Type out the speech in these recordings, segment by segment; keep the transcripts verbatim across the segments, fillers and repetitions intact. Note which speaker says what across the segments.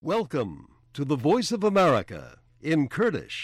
Speaker 1: Welcome to the Voice of America in Kurdish.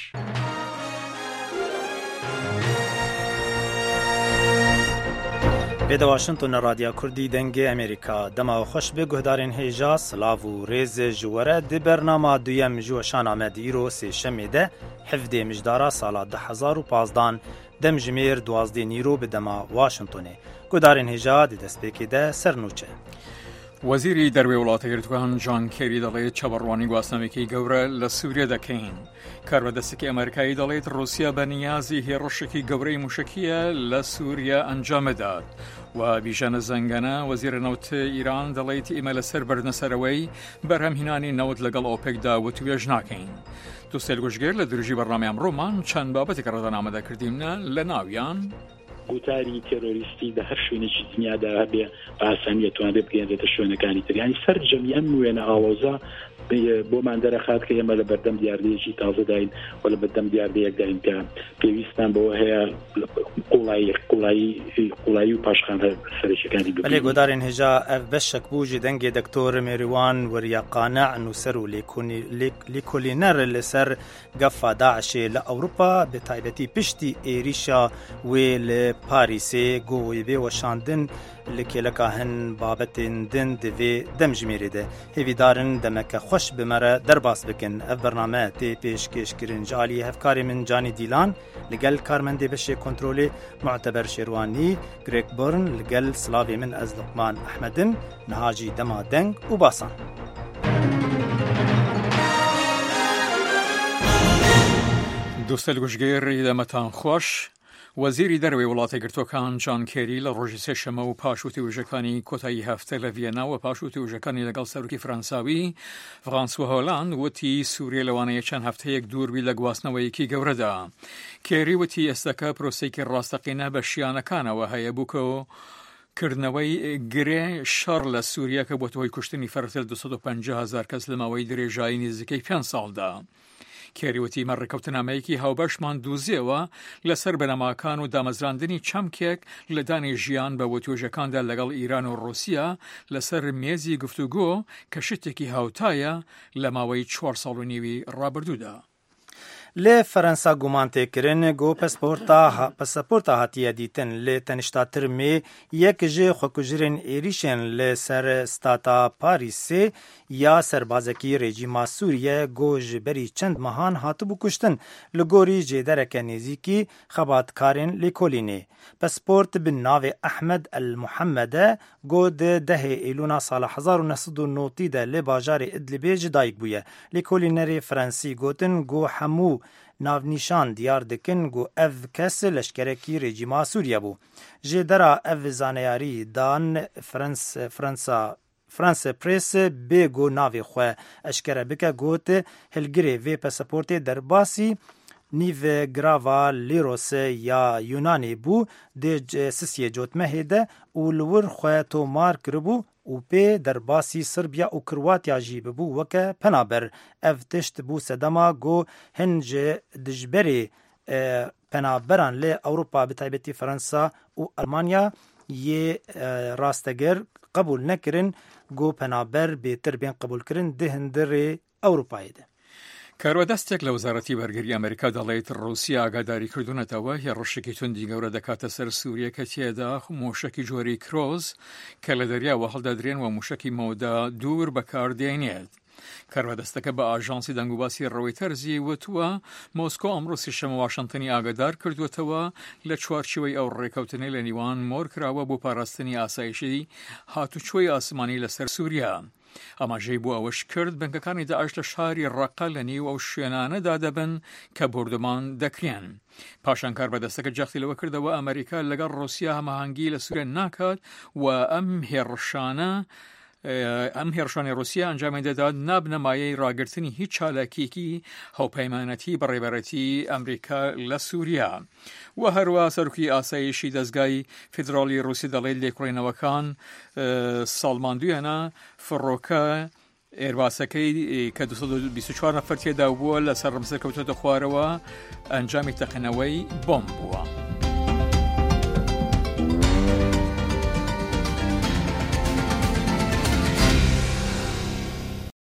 Speaker 2: Veda Washington Radya Kurdi denge Amerika dema xoş be guhdarên hêja silav û rêz ji were di bernama duyem ji weşan Amed îro sêşemê de hevdê mijdara sala di hezar û panzdeh dem ji mêr duwazdeh nîro bi dema Washingtonê. Guhdarên hêja di destpêkê de sernûçe.
Speaker 3: وەزیری دەروێ وڵاتەگرتوەکان جان کێری دەڵێت چاوەڕوانی گواستنامێکی گەورە لە سووریا دەکەین. کاربەدەستێکی ئەمریکایی دەڵێت رووسیا بە نیازی هێڕشێکی گەورەی موشکیە لە سووریا ئەنجامەدات. و بیژەنە زەنگەنە وەزیرە نەوت ئیران دەڵێت ئێمە لەسەر بەرنەسەرەوەی بەرهەمهێنانی نەوت لەگەڵ ئۆپێکدا وتوێژ ناکەین. دووسێل گوشتگێر لە دروژی بەڕنامەی ئەمڕۆمان چەند بابەتێک ڕەدان ئامادەکردیمە لە ناویان
Speaker 4: گوتاری تێرۆریستی لە هەر شوێنێکی دنیادا هەبێ بە ئاسانی دەتوانێت بگەێنرێتە شوێنەکانی تر. یانی سەرجەمی ئەم وێنە ئاڵۆزە بۆمان دەرەخات کە ئێمە لە بەردەم دیاردەیەکی تازەداین و لە بەردەم دیاردەیەکداین کە پێویستمان بەوە هەیە قوڵایی قوڵایی و پاشخان سەرشەکانی
Speaker 2: بێ گۆدارên هێژا ئەv بەشێک بوو ji dengê دکتۆر مێریوان وەریا قانع نووسەر و لێکۆلینەر لەسەر گەفا داعشê li Ewropa bi taybetî piştî êrîşa wê li Parîsê got wê vê weşandin li kêleka hin babetên din divê demjimêrê de hêvîdarin demeke xweş bi me re derbas bikin. Ev bername tê pêşkêşkirin ji aliyê hevkarê min Canî Dîlan li gel karmendê beşê kontrolê Muteber Şêrwanî Greg Byrne li gel silavê min ez Luqman Ehmedin niha jî dema deng û basan.
Speaker 3: دووسێل گوشتگێر دەمەتان خۆش. وەزیری دەروێ وڵاتەگرتوەکان جان کێری لە ڕۆژی سێشەمە و پاش وتیوژەکانی کۆتایی هەفتە لە ڤیەنا و پاش وتیوژەکانی لەگەڵ سەرۆکی فەرەنساوی فرانسوا هۆلاند وتی سووریا لەوانەیە چەند هەفتەیەک دووربی لە گواستنەوەیەکی گەورەدا. کێری وتی ئێستەکە پرۆسەیەکی ڕاستەقینە بە شیانەکانەوە هەیە بووکەوە کردنەوەی گرێ شەڕ لە سووریا کە بۆتەوەی کوشتنی فەرتر دووسەد و پەنجا هەزار کەس لە ماوەی درێژایی نزیکەی پێنج ساڵدا. کێریوەتی مەڕێکەوتنامەیەکی هاوبەشمان دووزیەوە لەسەر بەنەماکان و دامەزراندنی چەمکێک لە دانی ژیان بە وتوێژەکاندا لەگەڵ ئیران و رووسیا لەسەر مێزی گفتوگۆ کە شتێکی هاوتایە لە ماوەی چوار ساڵ و نیوی ڕابردوودا.
Speaker 2: لێ فەرەنسا گومانتێکردن گۆ پەسەپۆرتا هاتیە دیتن لێ تەنیشتا ترمێ یەک ji xwekujirên êrîşên li ser stata Parîsê ya serbazekî rejîma Sûriye got ji berî çend mehan hatibû kuştin li gorî jêdereke nêzîkî xebatkarên lêkolînê. Pasaport bi navê Ehmed El Muhemmede got di dehê êlûna sala hezar û neh sed û notî de lê bajarê Idlibê ji dayîk bûye. Lêkolînerê Frensî gotin got hemû navnîşan diyar dikin got ev kes leşkerekî rejîma Sûriye bû. Jêdera ev zaneyarî dan Fransa France Press bê got navê xwe eşkere bike got hilgirê vê pasaportê derbasî nîvgrava Lêros ya Yunanê bû dê sisiyê cotmehê de û li wir xwe tomar kiribû û pê derbasî Sırbiya û Kirwatya jî bibû weke penaber. Ev tişt bû sedema got hin ji dijberê penaberan lê Ewropa bi taybetî Fransa û Almanya yê rasteger qebûl nekirin got penaber bêtir bên qebûlkirin di hindirê Ewropayê de.
Speaker 3: کارۆدەستێک لە وەزارەتی بەرگری ئەمریکا دەڵێت رووسیا ئاگاداری کردوونەتەوە هێڕشێکی توندی گەورە دەکاتە سەر سووریا کە تێدا موشکی جۆری کرۆز کە لە دەریاوە هەڵدەدرێن و موشکی مەودا دوور بەکاردێنێت. کارۆدەستەکە بە ئاژانسی دەنگوباسی ڕۆیتەرزی وتووە مۆسکۆ ئەمڕۆ سێشەمە واشنتنی ئاگادار کردوێتەوە لە چوارچێوەی ئەو ڕێکەوتنەی لە نیوان مۆر کراوە بۆ پاراستنی ئاسایشی هاتوچۆی ئاسمانی لەسەر سووریا. ئەماژەی بۆ ئەوەش کرد بنکەکانی داعش لە شاری ڕەقە لە نێو ئەو شوێنانەدا دەبن کە بردومان دەکرێن. پاشان کاربەدەستەکە جەختی لەوە کردەوە ئەمریکا لەگەڵ رووسیا هەماهەنگی لە سووریا ناکات و ئەم هێڕشانە ئەم هێرشانی رووسیا ئەنجامی دەدات نابنەمایەی ڕاگررتنی هیچ چالاکیەکی هەوپەیمانەتی بەڕێبەرەتی ئەمریکا لە سووریا. و هەروە سەرۆکی ئاسایشی دەستگای فیدراڵی رووسی دەڵێت لێکڕێنەوەکان ساڵمان دوێنە فڕۆکە ئێرباسەکەی کە دووسەد و بیست و چوار نەفەر تێدا بووە لەسەر ڕمسەر کەوتۆتە خوارەوە ئەنجامی تەقینەوەی بۆمب بووە.